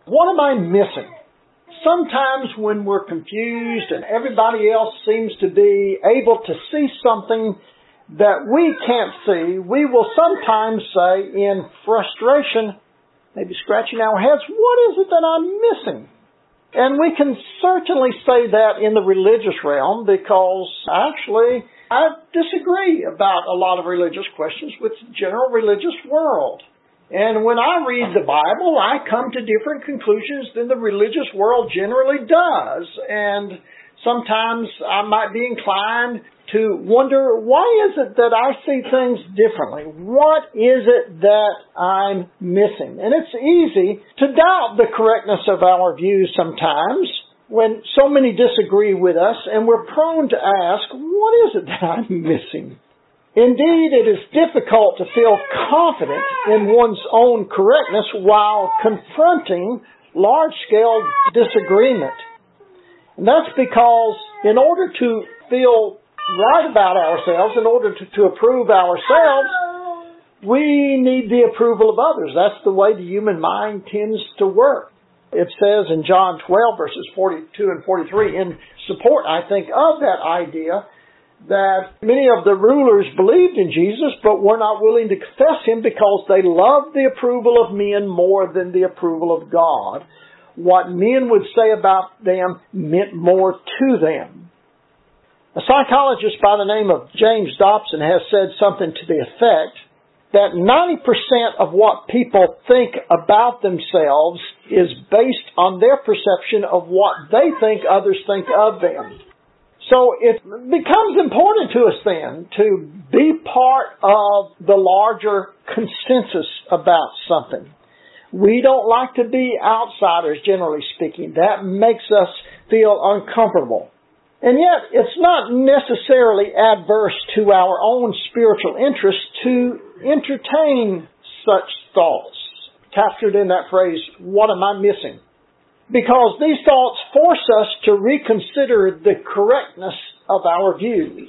What am I missing? Sometimes when we're confused and everybody else seems to be able to see something that we can't see, we will sometimes say in frustration, maybe scratching our heads, what is it that I'm missing? And we can certainly say that in the religious realm because actually I disagree about a lot of religious questions with the general religious world. And when I read the Bible, I come to different conclusions than the religious world generally does. And sometimes I might be inclined to wonder, why is it that I see things differently? What is it that I'm missing? And it's easy to doubt the correctness of our views sometimes when so many disagree with us, and we're prone to ask, what is it that I'm missing? Indeed, it is difficult to feel confident in one's own correctness while confronting large-scale disagreement. And that's because in order to feel right about ourselves, in order to approve ourselves, we need the approval of others. That's the way the human mind tends to work. It says in John 12, verses 42 and 43, in support, I think, of that idea, that many of the rulers believed in Jesus, but were not willing to confess Him because they loved the approval of men more than the approval of God. What men would say about them meant more to them. A psychologist by the name of James Dobson has said something to the effect that 90% of what people think about themselves is based on their perception of what they think others think of them. So it becomes important to us then to be part of the larger consensus about something. We don't like to be outsiders, generally speaking. That makes us feel uncomfortable. And yet, it's not necessarily adverse to our own spiritual interests to entertain such thoughts, captured in that phrase, what am I missing? Because these thoughts force us to reconsider the correctness of our views.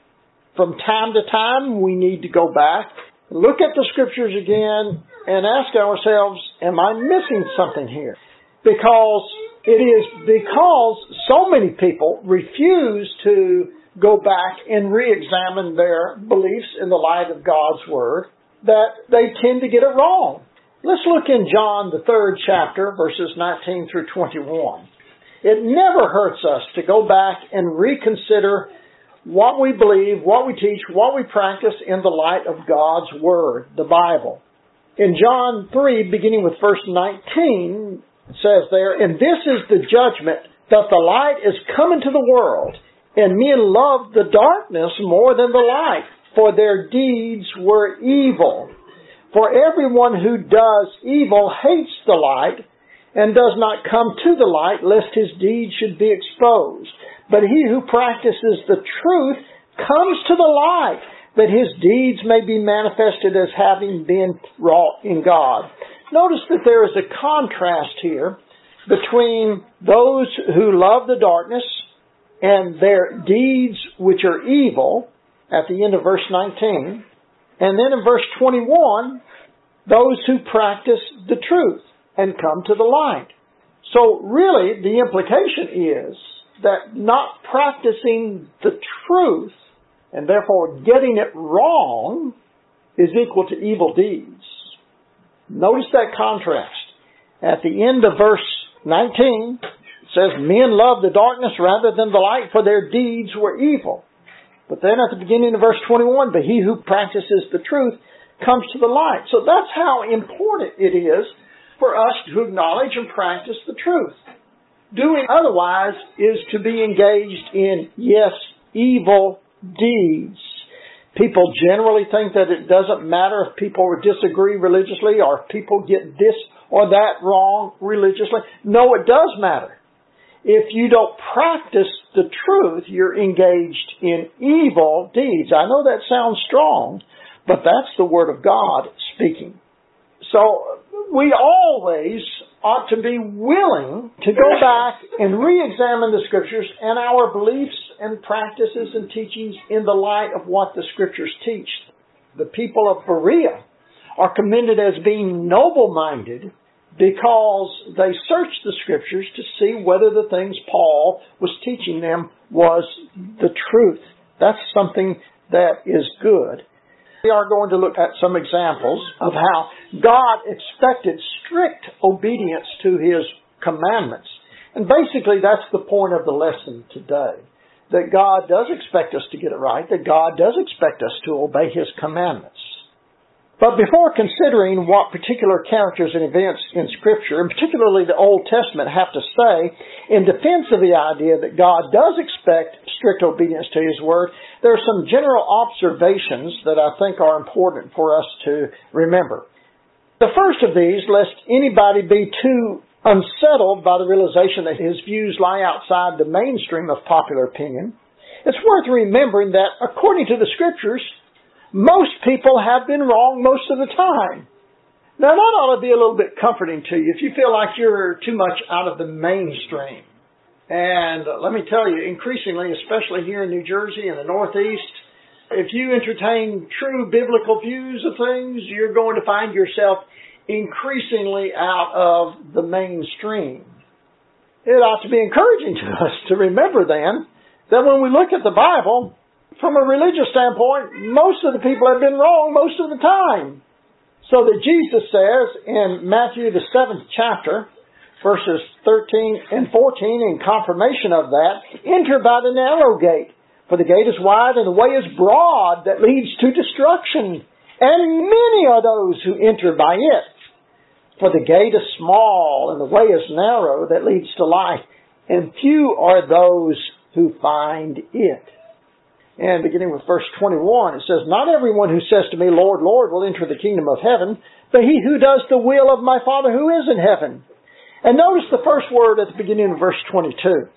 From time to time, we need to go back, look at the Scriptures again, and ask ourselves, am I missing something here? Because it is because so many people refuse to go back and re-examine their beliefs in the light of God's Word that they tend to get it wrong. Let's look in John, the 3rd chapter, verses 19 through 21. It never hurts us to go back and reconsider what we believe, what we teach, what we practice in the light of God's Word, the Bible. In John 3, beginning with verse 19, it says there, and this is the judgment, that the light is come into the world, and men loved the darkness more than the light, for their deeds were evil. For everyone who does evil hates the light, and does not come to the light, lest his deeds should be exposed. But he who practices the truth comes to the light, that his deeds may be manifested as having been wrought in God. Notice that there is a contrast here between those who love the darkness and their deeds which are evil at the end of verse 19. And then in verse 21, those who practice the truth and come to the light. So really the implication is that not practicing the truth and therefore getting it wrong is equal to evil deeds. Notice that contrast. At the end of verse 19, it says, men love the darkness rather than the light, for their deeds were evil. But then at the beginning of verse 21, but he who practices the truth comes to the light. So that's how important it is for us to acknowledge and practice the truth. Doing otherwise is to be engaged in, yes, evil deeds. People generally think that it doesn't matter if people disagree religiously or if people get this or that wrong religiously. No, it does matter. If you don't practice the truth, you're engaged in evil deeds. I know that sounds strong, but that's the Word of God speaking. So we always ought to be willing to go back and re-examine the Scriptures and our beliefs and practices and teachings in the light of what the Scriptures teach. The people of Berea are commended as being noble-minded, because they searched the Scriptures to see whether the things Paul was teaching them was the truth. That's something that is good. We are going to look at some examples of how God expected strict obedience to His commandments. And basically that's the point of the lesson today. That God does expect us to get it right, that God does expect us to obey His commandments. But before considering what particular characters and events in Scripture, and particularly the Old Testament, have to say in defense of the idea that God does expect strict obedience to His Word, there are some general observations that I think are important for us to remember. The first of these, lest anybody be too unsettled by the realization that his views lie outside the mainstream of popular opinion, it's worth remembering that according to the Scriptures, most people have been wrong most of the time. Now that ought to be a little bit comforting to you if you feel like you're too much out of the mainstream. And let me tell you, increasingly, especially here in New Jersey and the Northeast, if you entertain true biblical views of things, you're going to find yourself increasingly out of the mainstream. It ought to be encouraging to us to remember then that when we look at the Bible, from a religious standpoint, most of the people have been wrong most of the time. So that Jesus says in Matthew the 7th chapter, verses 13 and 14, in confirmation of that, enter by the narrow gate, for the gate is wide and the way is broad that leads to destruction, and many are those who enter by it. For the gate is small and the way is narrow that leads to life, and few are those who find it. And beginning with verse 21, it says, Not everyone who says to me, Lord, Lord, will enter the kingdom of heaven, but he who does the will of my Father who is in heaven. And notice the first word at the beginning of verse 22.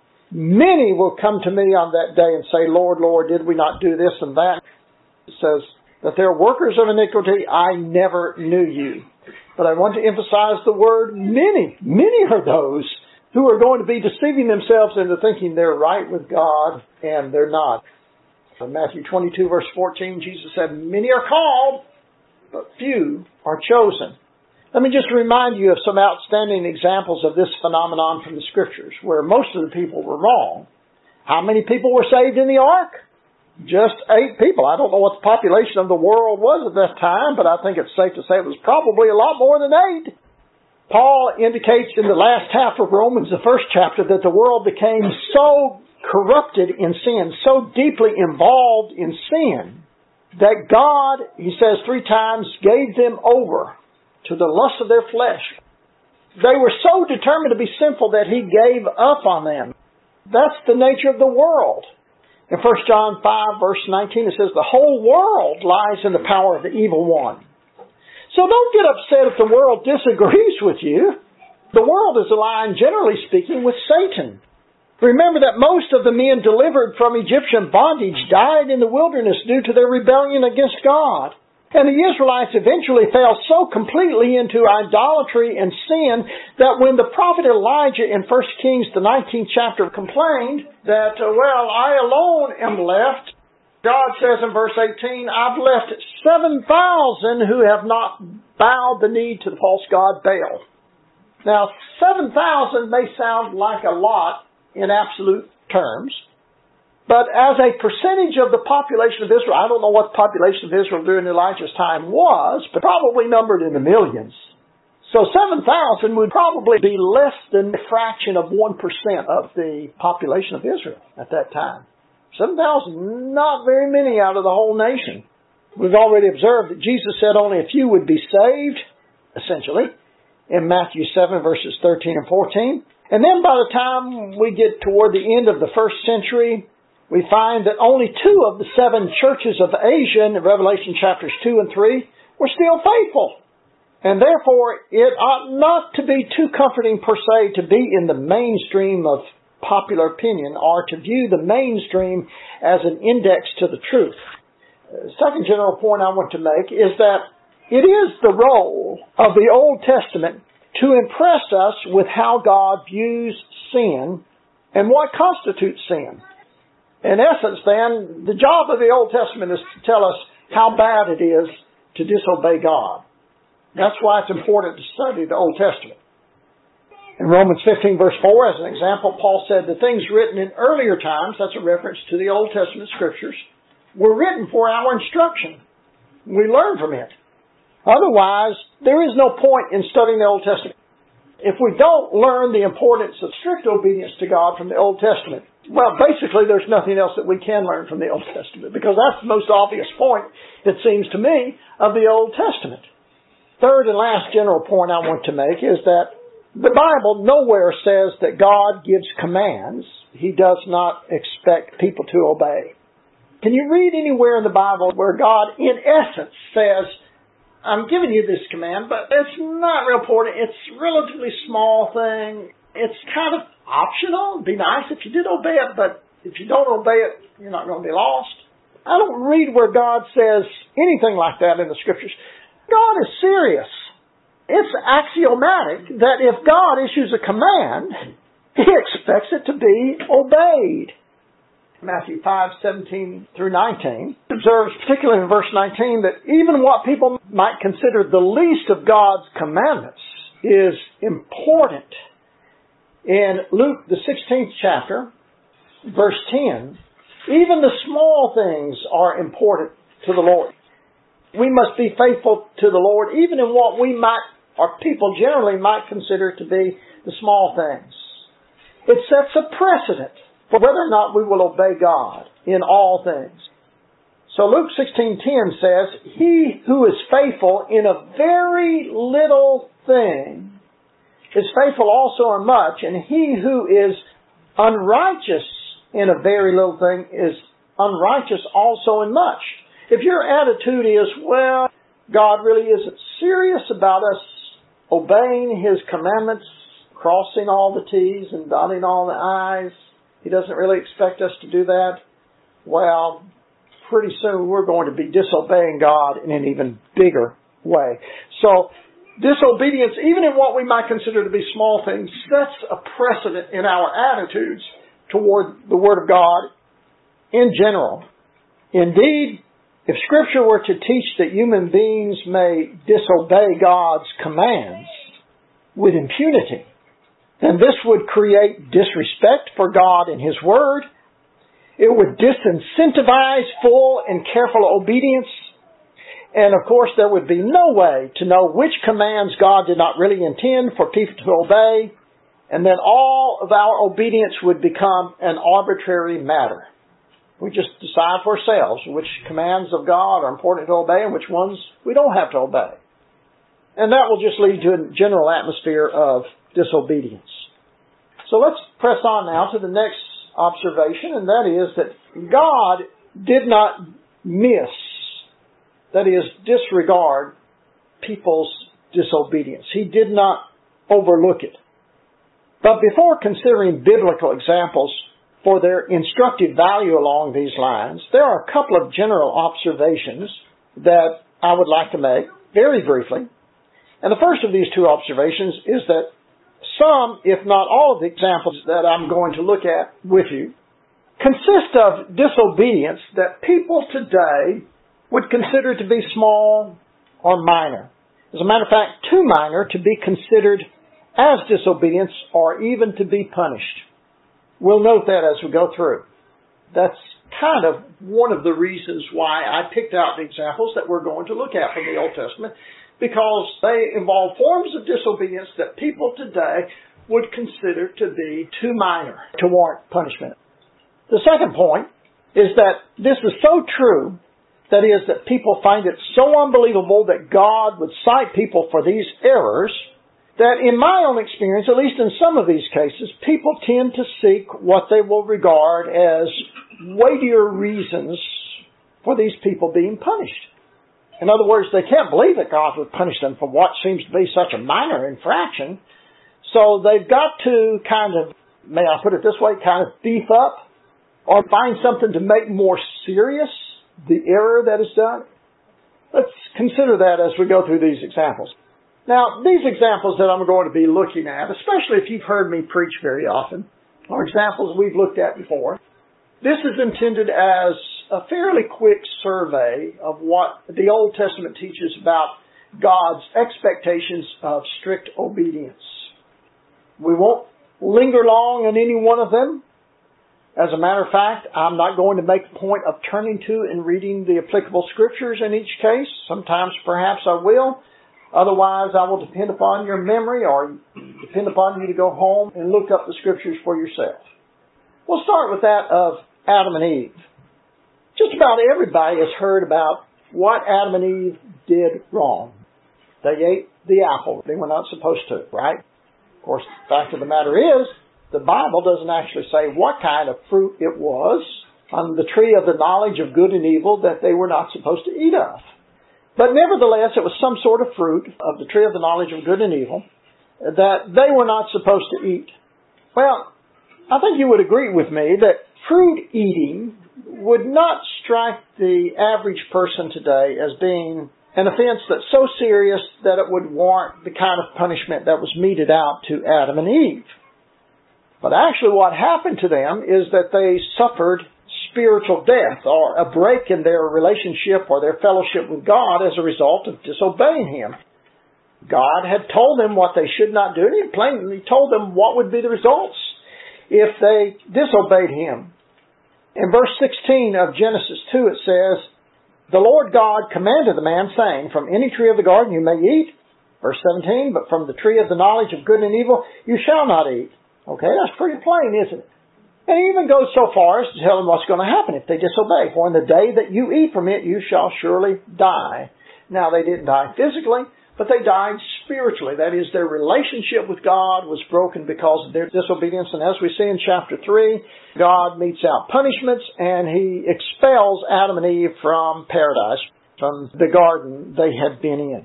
Many will come to me on that day and say, Lord, Lord, did we not do this and that? It says that they're workers of iniquity. I never knew you. But I want to emphasize the word many. Many are those who are going to be deceiving themselves into thinking they're right with God, and they're not. In Matthew 22, verse 14, Jesus said, Many are called, but few are chosen. Let me just remind you of some outstanding examples of this phenomenon from the Scriptures, where most of the people were wrong. How many people were saved in the ark? Just 8 people. I don't know what the population of the world was at that time, but I think it's safe to say it was probably a lot more than 8. Paul indicates in the last half of Romans, the first chapter, that the world became so corrupted in sin, so deeply involved in sin, that God, he says 3 times, gave them over to the lust of their flesh. They were so determined to be sinful that he gave up on them. That's the nature of the world. In 1 John 5, verse 19, it says, The whole world lies in the power of the evil one. So don't get upset if the world disagrees with you. The world is aligned, generally speaking, with Satan. Remember that most of the men delivered from Egyptian bondage died in the wilderness due to their rebellion against God. And the Israelites eventually fell so completely into idolatry and sin that when the prophet Elijah in 1 Kings, the 19th chapter, complained that, I alone am left, God says in verse 18, I've left 7,000 who have not bowed the knee to the false god Baal. Now, 7,000 may sound like a lot in absolute terms, but as a percentage of the population of Israel, I don't know what the population of Israel during Elijah's time was, but probably numbered in the millions. So 7,000 would probably be less than a fraction of 1% of the population of Israel at that time. 7,000, not very many out of the whole nation. We've already observed that Jesus said only a few would be saved, essentially, in Matthew 7, verses 13 and 14. And then by the time we get toward the end of the first century, we find that only 2 of the 7 churches of Asia in Revelation chapters 2 and 3 were still faithful. And therefore, it ought not to be too comforting per se to be in the mainstream of popular opinion or to view the mainstream as an index to the truth. The second general point I want to make is that it is the role of the Old Testament to impress us with how God views sin and what constitutes sin. In essence, then, the job of the Old Testament is to tell us how bad it is to disobey God. That's why it's important to study the Old Testament. In Romans 15 verse 4, as an example, Paul said the things written in earlier times, that's a reference to the Old Testament scriptures, were written for our instruction. We learn from it. Otherwise, there is no point in studying the Old Testament. If we don't learn the importance of strict obedience to God from the Old Testament, well, basically there's nothing else that we can learn from the Old Testament, because that's the most obvious point, it seems to me, of the Old Testament. Third and last general point I want to make is that the Bible nowhere says that God gives commands He does not expect people to obey. Can you read anywhere in the Bible where God, in essence, says, I'm giving you this command, but it's not real important. It's a relatively small thing. It's kind of optional. It'd be nice if you did obey it, but if you don't obey it, you're not going to be lost. I don't read where God says anything like that in the Scriptures. God is serious. It's axiomatic that if God issues a command, He expects it to be obeyed. Matthew 5:17 through 19 observes, particularly in verse 19, that even what people might consider the least of God's commandments is important. In Luke, the 16th chapter, verse 10, even the small things are important to the Lord. We must be faithful to the Lord even in what we might, or people generally might consider to be the small things. It sets a precedent for whether or not we will obey God in all things. So Luke 16:10 says, He who is faithful in a very little thing is faithful also in much, and he who is unrighteous in a very little thing is unrighteous also in much. If your attitude is, well, God really isn't serious about us obeying His commandments, crossing all the T's and dotting all the I's, He doesn't really expect us to do that, well, pretty soon we're going to be disobeying God in an even bigger way. So, disobedience, even in what we might consider to be small things, sets a precedent in our attitudes toward the Word of God in general. Indeed, if Scripture were to teach that human beings may disobey God's commands with impunity, then this would create disrespect for God and His Word. It would disincentivize full and careful obedience. And of course, there would be no way to know which commands God did not really intend for people to obey. And then all of our obedience would become an arbitrary matter. We just decide for ourselves which commands of God are important to obey and which ones we don't have to obey. And that will just lead to a general atmosphere of disobedience. So let's press on now to the next observation, and that is that God did not miss, that is, disregard people's disobedience. He did not overlook it. But before considering biblical examples for their instructive value along these lines, there are a couple of general observations that I would like to make very briefly. And the first of these two observations is that some, if not all of the examples that I'm going to look at with you, consist of disobedience that people today would consider to be small or minor. As a matter of fact, too minor to be considered as disobedience or even to be punished. We'll note that as we go through. That's kind of one of the reasons why I picked out the examples that we're going to look at from the Old Testament, because they involve forms of disobedience that people today would consider to be too minor to warrant punishment. The second point is that this is so true, that is, that people find it so unbelievable that God would cite people for these errors, that in my own experience, at least in some of these cases, people tend to seek what they will regard as weightier reasons for these people being punished. In other words, they can't believe that God would punish them for what seems to be such a minor infraction. So they've got to kind of, may I put it this way, kind of beef up or find something to make more serious the error that is done. Let's consider that as we go through these examples. Now, these examples that I'm going to be looking at, especially if you've heard me preach very often, are examples we've looked at before. This is intended as a fairly quick survey of what the Old Testament teaches about God's expectations of strict obedience. We won't linger long on any one of them. As a matter of fact, I'm not going to make a point of turning to and reading the applicable scriptures in each case. Sometimes perhaps I will. Otherwise, I will depend upon your memory or depend upon you to go home and look up the scriptures for yourself. We'll start with that of Adam and Eve. Just about everybody has heard about what Adam and Eve did wrong. They ate the apple. They were not supposed to, right? Of course, the fact of the matter is, the Bible doesn't actually say what kind of fruit it was on the tree of the knowledge of good and evil that they were not supposed to eat of. But nevertheless, it was some sort of fruit of the tree of the knowledge of good and evil that they were not supposed to eat. Well, I think you would agree with me that fruit eating would not strike the average person today as being an offense that's so serious that it would warrant the kind of punishment that was meted out to Adam and Eve. But actually what happened to them is that they suffered spiritual death or a break in their relationship or their fellowship with God as a result of disobeying Him. God had told them what they should not do, and He plainly told them what would be the results if they disobeyed Him. In verse 16 of Genesis 2 it says, "The Lord God commanded the man, saying, From any tree of the garden you may eat." Verse 17, "But from the tree of the knowledge of good and evil you shall not eat." Okay, that's pretty plain, isn't it? And he even goes so far as to tell them what's going to happen if they disobey. "For in the day that you eat from it, you shall surely die." Now, they didn't die physically, but they died spiritually. That is, their relationship with God was broken because of their disobedience. And as we see in chapter 3, God metes out punishments and He expels Adam and Eve from paradise, from the garden they had been in.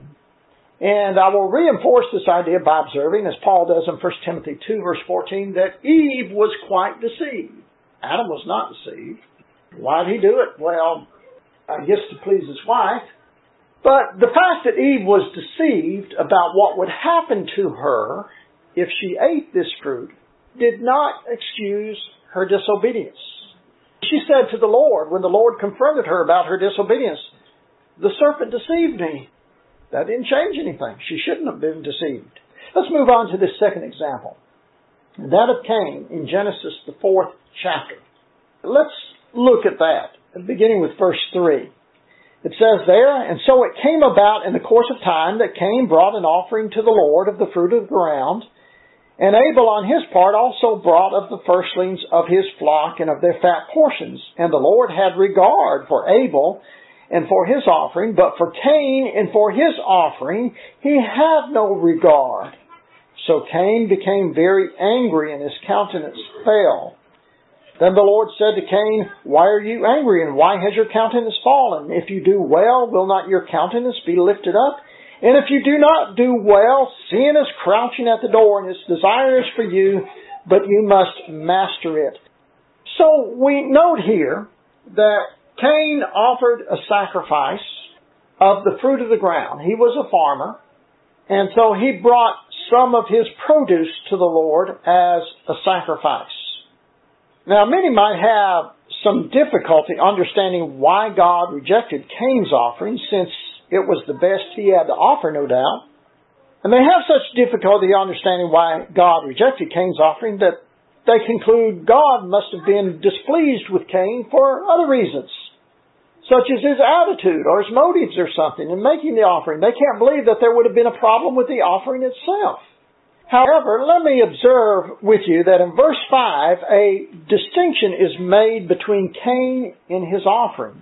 And I will reinforce this idea by observing, as Paul does in 1 Timothy 2, verse 14, that Eve was quite deceived. Adam was not deceived. Why did he do it? Well, I guess to please his wife. But the fact that Eve was deceived about what would happen to her if she ate this fruit did not excuse her disobedience. She said to the Lord, when the Lord confronted her about her disobedience, "The serpent deceived me." That didn't change anything. She shouldn't have been deceived. Let's move on to this second example. That of Cain in Genesis, the 4th chapter. Let's look at that, beginning with verse 3. It says there, "And so it came about in the course of time that Cain brought an offering to the Lord of the fruit of the ground, and Abel on his part also brought of the firstlings of his flock and of their fat portions. And the Lord had regard for Abel and for his offering, but for Cain and for his offering He had no regard. So Cain became very angry, and his countenance fell. Then the Lord said to Cain, Why are you angry, and why has your countenance fallen? If you do well, will not your countenance be lifted up? And if you do not do well, sin is crouching at the door, and its desire is for you, but you must master it." So we note here that Cain offered a sacrifice of the fruit of the ground. He was a farmer, and so he brought some of his produce to the Lord as a sacrifice. Now, many might have some difficulty understanding why God rejected Cain's offering, since it was the best he had to offer, no doubt. And they have such difficulty understanding why God rejected Cain's offering that they conclude God must have been displeased with Cain for other reasons, such as his attitude or his motives or something in making the offering. They can't believe that there would have been a problem with the offering itself. However, let me observe with you that in verse 5, a distinction is made between Cain and his offering.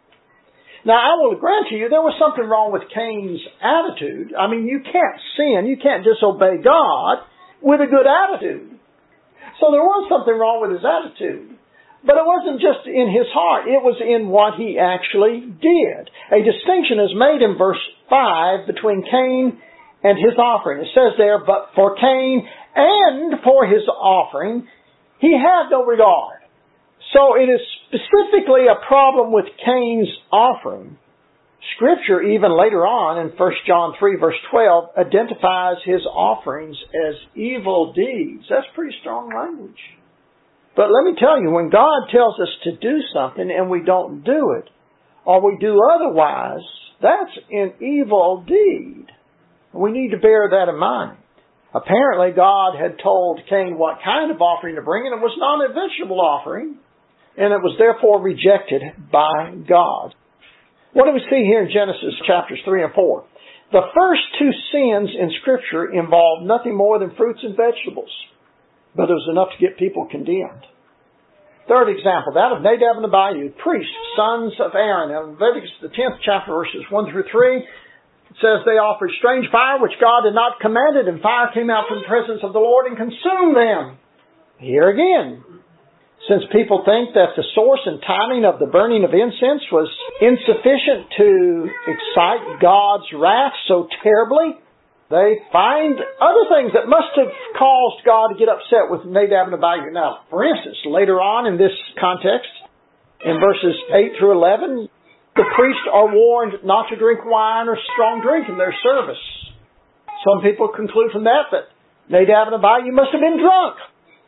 Now, I will grant to you there was something wrong with Cain's attitude. I mean, you can't sin, you can't disobey God with a good attitude. So there was something wrong with his attitude. But it wasn't just in his heart. It was in what he actually did. A distinction is made in verse 5 between Cain and his offering. It says there, "But for Cain and for his offering, he had no regard." So it is specifically a problem with Cain's offering. Scripture, even later on in 1 John 3, verse 12, identifies his offerings as evil deeds. That's pretty strong language. But let me tell you, when God tells us to do something and we don't do it, or we do otherwise, That's an evil deed. We need to bear that in mind. Apparently, God had told Cain what kind of offering to bring, and it was not a vegetable offering, and it was therefore rejected by God. What do we see here in Genesis chapters 3 and 4? The first two sins in Scripture involved nothing more than fruits and vegetables, but it was enough to get people condemned. Third example, that of Nadab and Abihu, priests, sons of Aaron. In Leviticus, the 10th chapter, verses 1 through 3, it says they offered strange fire which God had not commanded, and fire came out from the presence of the Lord and consumed them. Here again, since people think that the source and timing of the burning of incense was insufficient to excite God's wrath so terribly, they find other things that must have caused God to get upset with Nadab and Abihu. Now, for instance, later on in this context, in verses 8 through 11, the priests are warned not to drink wine or strong drink in their service. Some people conclude from that Nadab and Abihu must have been drunk.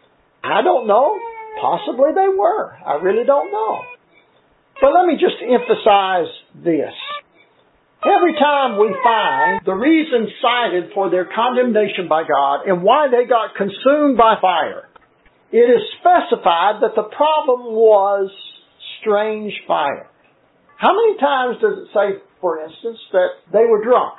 I don't know. Possibly they were. I really don't know. But let me just emphasize this. Every time we find the reason cited for their condemnation by God and why they got consumed by fire, it is specified that the problem was strange fire. How many times does it say, for instance, that they were drunk?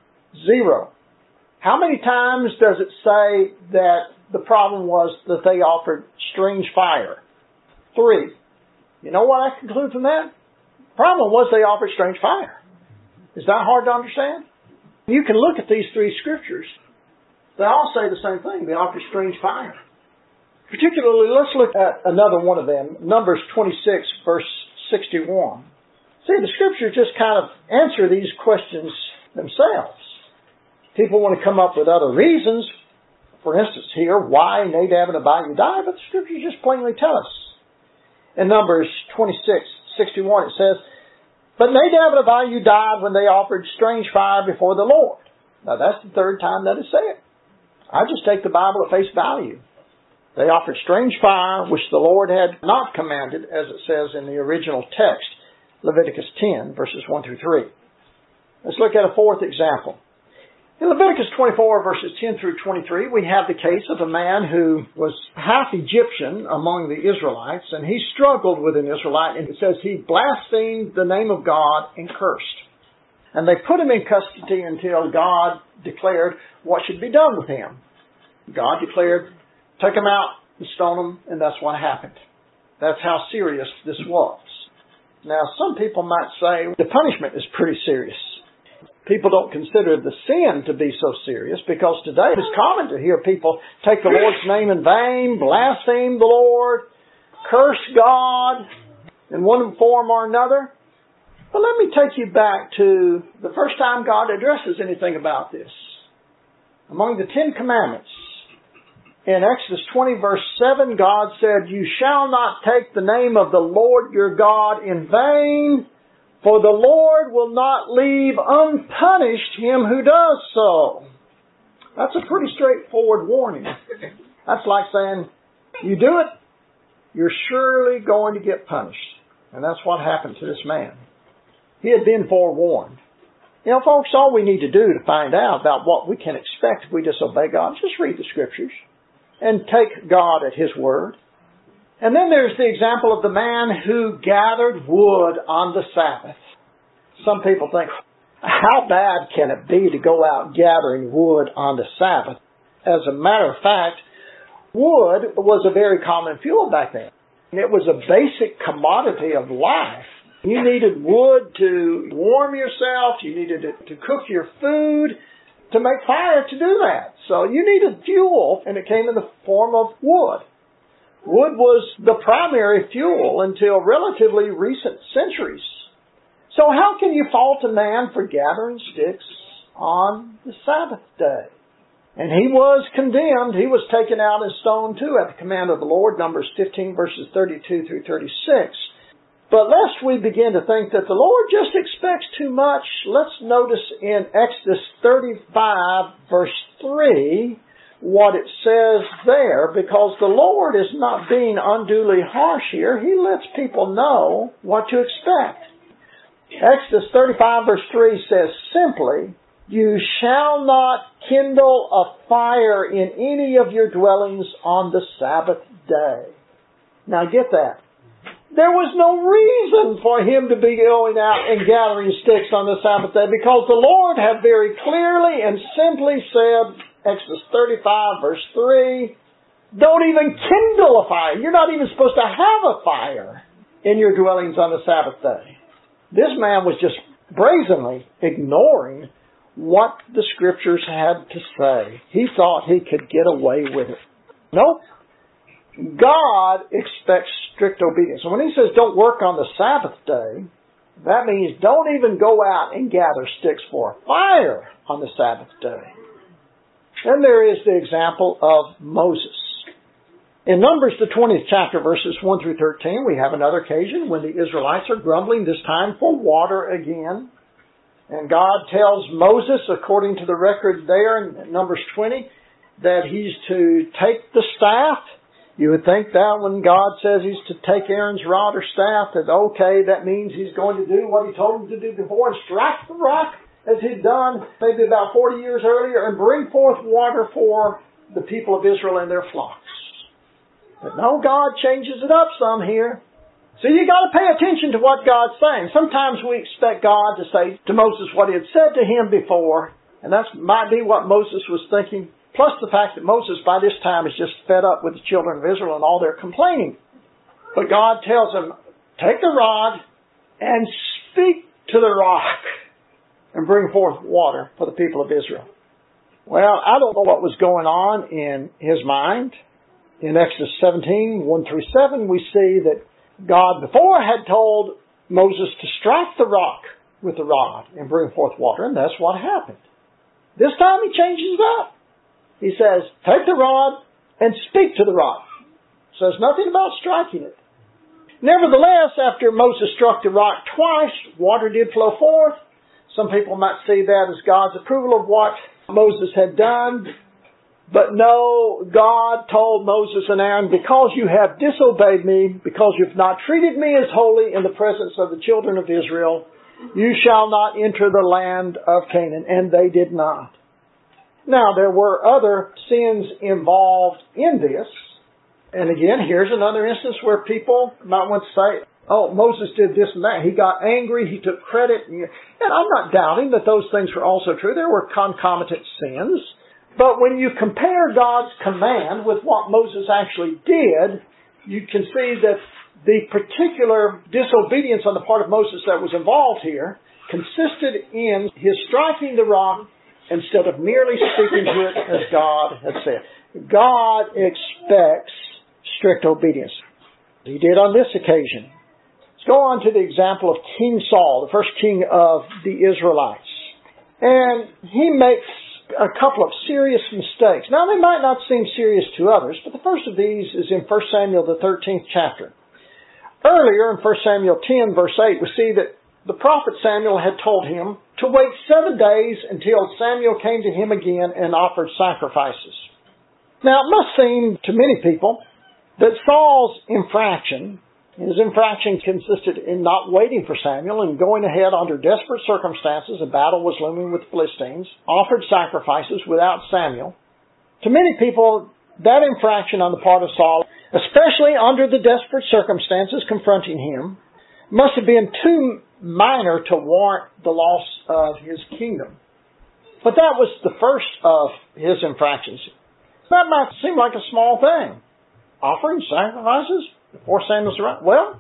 0. How many times does it say that the problem was that they offered strange fire? 3. You know what I conclude from that? The problem was they offered strange fire. Is that hard to understand? You can look at these 3 scriptures. They all say the same thing. They offer strange fire. Particularly, let's look at another one of them. Numbers 26, verse 61. See, the scriptures just kind of answer these questions themselves. People want to come up with other reasons. For instance, here, why Nadab and Abihu died, but the scriptures just plainly tell us. In Numbers 26, 61, it says, "But Nadab and Abihu died when they offered strange fire before the Lord." Now, that's the 3rd time that is said. I just take the Bible at face value. They offered strange fire, which the Lord had not commanded, as it says in the original text, Leviticus 10, verses 1 through 3. Let's look at a 4th example. In Leviticus 24, verses 10 through 23, we have the case of a man who was half Egyptian among the Israelites, and he struggled with an Israelite, and it says he blasphemed the name of God and cursed. And they put him in custody until God declared what should be done with him. God declared, take him out and stone him, and that's what happened. That's how serious this was. Now, some people might say the punishment is pretty serious. People don't consider the sin to be so serious because today it's common to hear people take the Lord's name in vain, blaspheme the Lord, curse God in one form or another. But let me take you back to the first time God addresses anything about this. Among the 10 Commandments, in Exodus 20 verse 7, God said, "You shall not take the name of the Lord your God in vain, for the Lord will not leave unpunished him who does so." That's a pretty straightforward warning. That's like saying, you do it, you're surely going to get punished. And that's what happened to this man. He had been forewarned. You know, folks, all we need to do to find out about what we can expect if we disobey God, just read the Scriptures and take God at His word. And then there's the example of the man who gathered wood on the Sabbath. Some people think, how bad can it be to go out gathering wood on the Sabbath? As a matter of fact, wood was a very common fuel back then. It was a basic commodity of life. You needed wood to warm yourself. You needed it to cook your food, to make fire to do that. So you needed fuel, and it came in the form of wood. Wood was the primary fuel until relatively recent centuries. So how can you fault a man for gathering sticks on the Sabbath day? And he was condemned. He was taken out and stoned too at the command of the Lord, Numbers 15 verses 32 through 36. But lest we begin to think that the Lord just expects too much, let's notice in Exodus 35 verse 3 what it says there, because the Lord is not being unduly harsh here. He lets people know what to expect. Exodus 35 verse 3 says simply, "You shall not kindle a fire in any of your dwellings on the Sabbath day." Now get that. There was no reason for him to be going out and gathering sticks on the Sabbath day because the Lord had very clearly and simply said, Exodus 35 verse 3, don't even kindle a fire. You're not even supposed to have a fire in your dwellings on the Sabbath day. This man was just brazenly ignoring what the Scriptures had to say. He thought he could get away with it. Nope. God expects strict obedience. So when he says don't work on the Sabbath day, that means don't even go out and gather sticks for a fire on the Sabbath day. Then there is the example of Moses. In Numbers, the 20th chapter, verses 1 through 13, we have another occasion when the Israelites are grumbling, this time for water again. And God tells Moses, according to the record there in Numbers 20, that he's to take the staff. You would think that when God says he's to take Aaron's rod or staff, that okay, that means he's going to do what he told him to do before and strike the rock as he'd done maybe about 40 years earlier and bring forth water for the people of Israel and their flocks. But no, God changes it up some here. So you got to pay attention to what God's saying. Sometimes we expect God to say to Moses what he had said to him before, and that might be what Moses was thinking. Plus the fact that Moses by this time is just fed up with the children of Israel and all their complaining. But God tells him, take the rod and speak to the rock and bring forth water for the people of Israel. Well, I don't know what was going on in his mind. In Exodus 17, 1 through 7, we see that God before had told Moses to strike the rock with the rod and bring forth water, and that's what happened. This time he changes it up. He says, take the rod and speak to the rock. Says nothing about striking it. Nevertheless, after Moses struck the rock twice, water did flow forth. Some people might see that as God's approval of what Moses had done. But no, God told Moses and Aaron, because you have disobeyed me, because you've not treated me as holy in the presence of the children of Israel, you shall not enter the land of Canaan. And they did not. Now, there were other sins involved in this. And again, here's another instance where people might want to say, oh, Moses did this and that. He got angry. He took credit. And I'm not doubting that those things were also true. There were concomitant sins. But when you compare God's command with what Moses actually did, you can see that the particular disobedience on the part of Moses that was involved here consisted in his striking the rock instead of merely speaking to it as God had said. God expects strict obedience. He did on this occasion. Let's go on to the example of King Saul, the first king of the Israelites. And he makes a couple of serious mistakes. Now, they might not seem serious to others, but the first of these is in 1 Samuel, the 13th chapter. Earlier in 1 Samuel 10, verse 8, we see that the prophet Samuel had told him to wait 7 days until Samuel came to him again and offered sacrifices. Now, it must seem to many people that Saul's infraction, his infraction consisted in not waiting for Samuel and going ahead under desperate circumstances, a battle was looming with the Philistines, offered sacrifices without Samuel. To many people, that infraction on the part of Saul, especially under the desperate circumstances confronting him, must have been too minor to warrant the loss of his kingdom. But that was the first of his infractions. That might seem like a small thing. Offering sacrifices before Samuel's around. Well,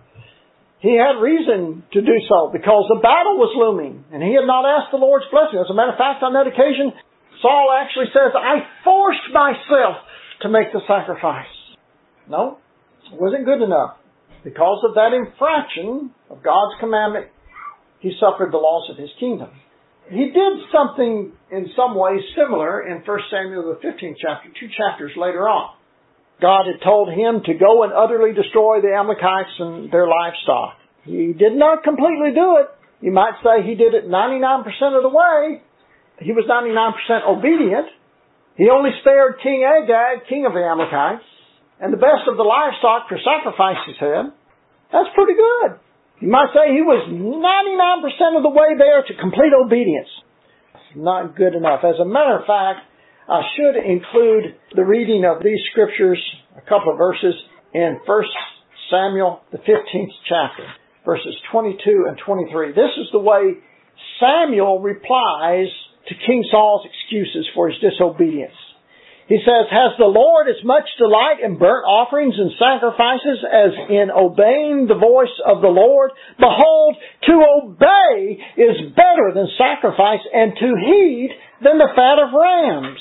he had reason to do so because the battle was looming and he had not asked the Lord's blessing. As a matter of fact, on that occasion, Saul actually says, I forced myself to make the sacrifice. No, it wasn't good enough. Because of that infraction of God's commandment, he suffered the loss of his kingdom. He did something in some ways similar in 1 Samuel the 15th chapter, 2 chapters later on. God had told him to go and utterly destroy the Amalekites and their livestock. He did not completely do it. You might say he did it 99% of the way. He was 99% obedient. He only spared King Agag, king of the Amalekites, and the best of the livestock for sacrifice, he said. That's pretty good. You might say he was 99% of the way there to complete obedience. Not good enough. As a matter of fact, I should include the reading of these scriptures, a couple of verses, in 1 Samuel, the 15th chapter, verses 22 and 23. This is the way Samuel replies to King Saul's excuses for his disobedience. He says, "Has the Lord as much delight in burnt offerings and sacrifices as in obeying the voice of the Lord? Behold, to obey is better than sacrifice, and to heed than the fat of rams.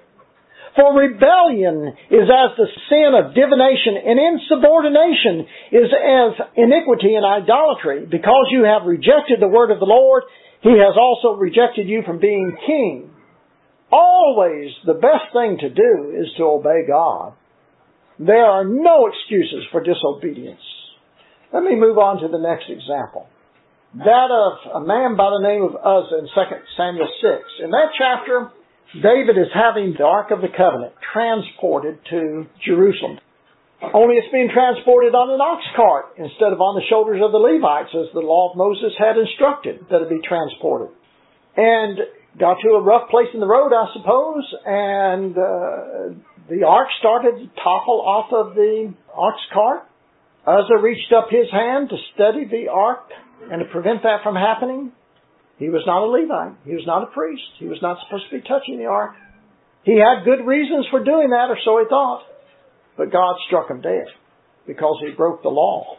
For rebellion is as the sin of divination, and insubordination is as iniquity and idolatry. Because you have rejected the word of the Lord, He has also rejected you from being king." Always the best thing to do is to obey God. There are no excuses for disobedience. Let me move on to the next example. That of a man by the name of Uzzah in 2 Samuel 6. In that chapter, David is having the Ark of the Covenant transported to Jerusalem. Only it's being transported on an ox cart instead of on the shoulders of the Levites, as the law of Moses had instructed that it be transported. And got to a rough place in the road, I suppose, and the ark started to topple off of the ox cart. Uzzah reached up his hand to steady the ark and to prevent that from happening. He was not a Levite. He was not a priest. He was not supposed to be touching the ark. He had good reasons for doing that, or so he thought. But God struck him dead because he broke the law.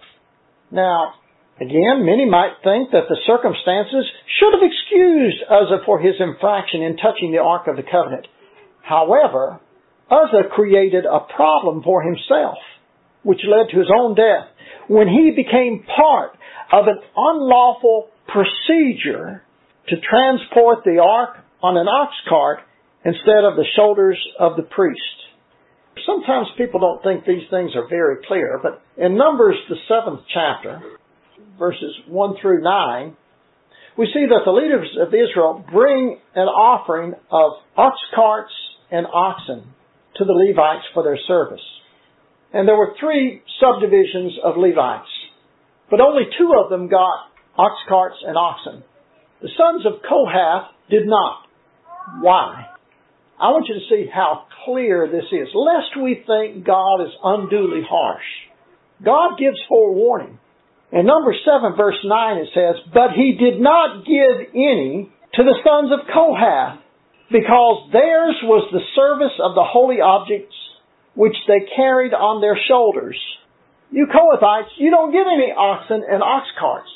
Now, again, many might think that the circumstances should have excused Uzzah for his infraction in touching the Ark of the Covenant. However, Uzzah created a problem for himself, which led to his own death, when he became part of an unlawful procedure to transport the ark on an ox cart instead of the shoulders of the priest. Sometimes people don't think these things are very clear, but in Numbers, the 7th chapter, verses 1 through 9, we see that the leaders of Israel bring an offering of ox carts and oxen to the Levites for their service. And there were 3 subdivisions of Levites, but only 2 of them got ox carts and oxen. The sons of Kohath did not. Why? I want you to see how clear this is, lest we think God is unduly harsh. God gives forewarning. In Numbers 7, verse 9, it says, "But he did not give any to the sons of Kohath, because theirs was the service of the holy objects which they carried on their shoulders." You Kohathites, you don't get any oxen and ox carts.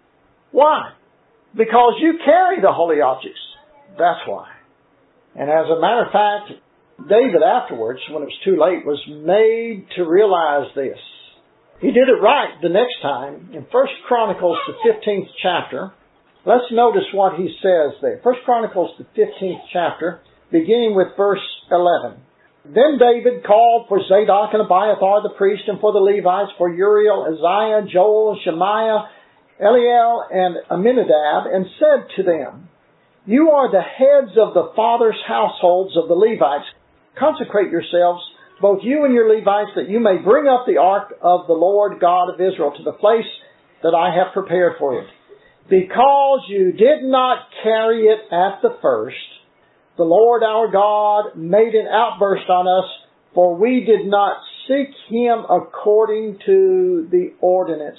Why? Because you carry the holy objects. That's why. And as a matter of fact, David afterwards, when it was too late, was made to realize this. He did it right the next time. In 1 Chronicles, the 15th chapter, let's notice what he says there. 1 Chronicles, the 15th chapter, beginning with verse 11. "Then David called for Zadok and Abiathar the priest, and for the Levites, for Uriel, Isaiah, Joel, Shemaiah, Eliel, and Aminadab, and said to them, 'You are the heads of the fathers' households of the Levites. Consecrate yourselves, both you and your Levites, that you may bring up the ark of the Lord God of Israel to the place that I have prepared for it. Because you did not carry it at the first, the Lord our God made an outburst on us, for we did not seek Him according to the ordinance.'"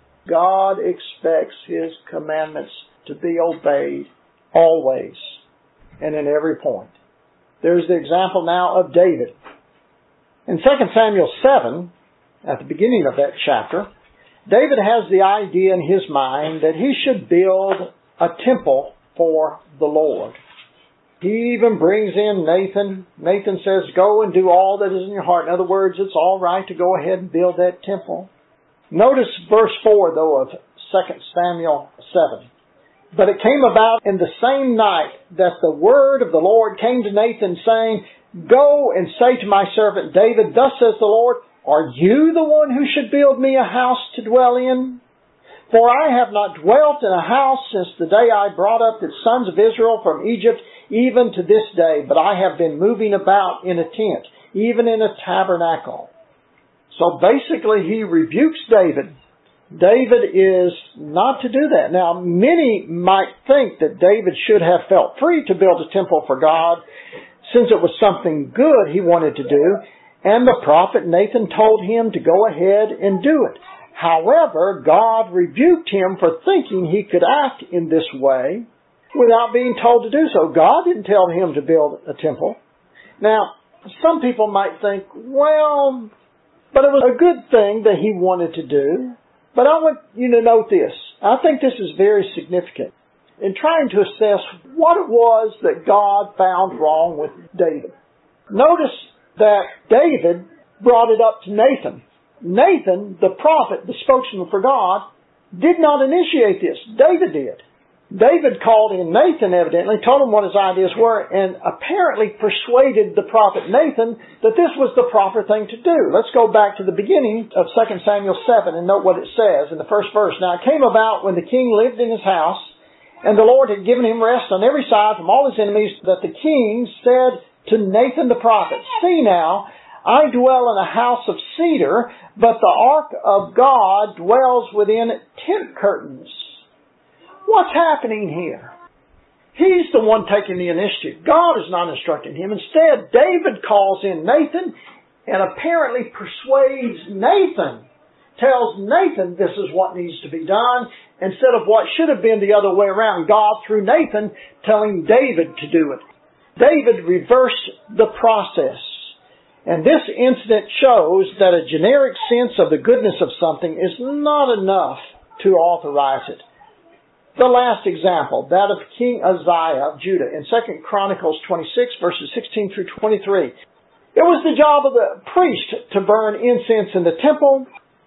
God expects His commandments to be obeyed always and in every point. There's the example now of David. In 2 Samuel 7, at the beginning of that chapter, David has the idea in his mind that he should build a temple for the Lord. He even brings in Nathan. Nathan says, "Go and do all that is in your heart." In other words, it's all right to go ahead and build that temple. Notice verse 4, though, of 2 Samuel 7. "But it came about in the same night that the word of the Lord came to Nathan, saying, 'Go and say to my servant David, thus says the Lord, are you the one who should build me a house to dwell in? For I have not dwelt in a house since the day I brought up the sons of Israel from Egypt, even to this day, but I have been moving about in a tent, even in a tabernacle.'" So basically he rebukes David David is not to do that. Now, many might think that David should have felt free to build a temple for God since it was something good he wanted to do, and the prophet Nathan told him to go ahead and do it. However, God rebuked him for thinking he could act in this way without being told to do so. God didn't tell him to build a temple. Now, some people might think, well, but it was a good thing that he wanted to do. But I want you to note this. I think this is very significant in trying to assess what it was that God found wrong with David. Notice that David brought it up to Nathan. Nathan, the prophet, the spokesman for God, did not initiate this. David did. David called in Nathan, evidently, told him what his ideas were, and apparently persuaded the prophet Nathan that this was the proper thing to do. Let's go back to the beginning of 2 Samuel 7 and note what it says in the first verse. Now it came about when the king lived in his house, and the Lord had given him rest on every side from all his enemies, that the king said to Nathan the prophet, "See now, I dwell in a house of cedar, but the ark of God dwells within tent curtains." What's happening here? He's the one taking the initiative. God is not instructing him. Instead, David calls in Nathan and apparently persuades Nathan, tells Nathan this is what needs to be done, instead of what should have been the other way around, God through Nathan telling David to do it. David reversed the process. And this incident shows that a generic sense of the goodness of something is not enough to authorize it. The last example, that of King Uzziah of Judah in 2 Chronicles 26 verses 16 through 23. It was the job of the priest to burn incense in the temple.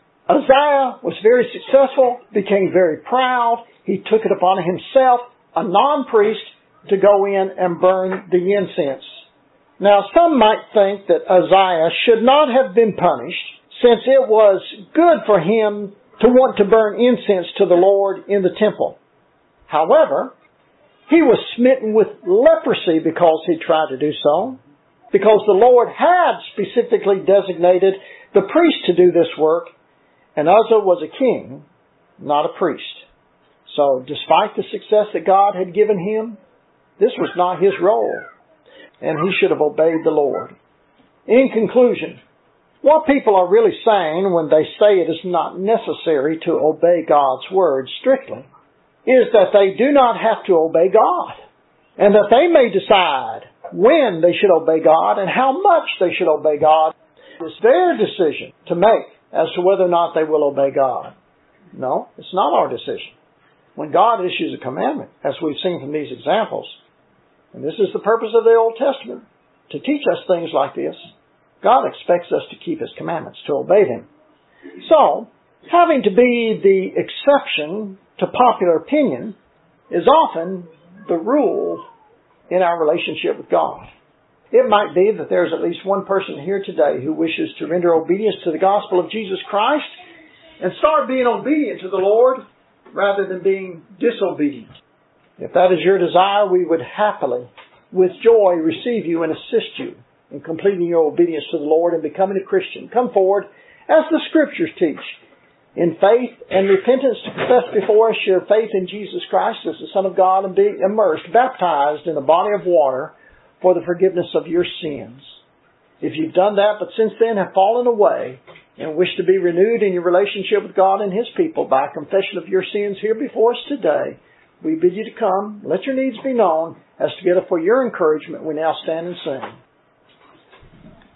Uzziah was very successful, became very proud. He took it upon himself, a non-priest, to go in and burn the incense. Now, some might think that Uzziah should not have been punished, since it was good for him to want to burn incense to the Lord in the temple. However, he was smitten with leprosy because he tried to do so, because the Lord had specifically designated the priest to do this work, and Uzzah was a king, not a priest. So, despite the success that God had given him, this was not his role, and he should have obeyed the Lord. In conclusion, what people are really saying when they say it is not necessary to obey God's word strictly is that they do not have to obey God, and that they may decide when they should obey God and how much they should obey God. It's their decision to make as to whether or not they will obey God. No, it's not our decision. When God issues a commandment, as we've seen from these examples, and this is the purpose of the Old Testament, to teach us things like this, God expects us to keep His commandments, to obey them. So, having to be the exception to popular opinion is often the rule in our relationship with God. It might be that there's at least one person here today who wishes to render obedience to the gospel of Jesus Christ and start being obedient to the Lord rather than being disobedient. If that is your desire, we would happily, with joy, receive you and assist you in completing your obedience to the Lord and becoming a Christian. Come forward, as the Scriptures teach, in faith and repentance to confess before us your faith in Jesus Christ as the Son of God, and be immersed, baptized in a body of water for the forgiveness of your sins. If you've done that but since then have fallen away and wish to be renewed in your relationship with God and His people by confession of your sins here before us today, we bid you to come, let your needs be known, as together for your encouragement we now stand and sing.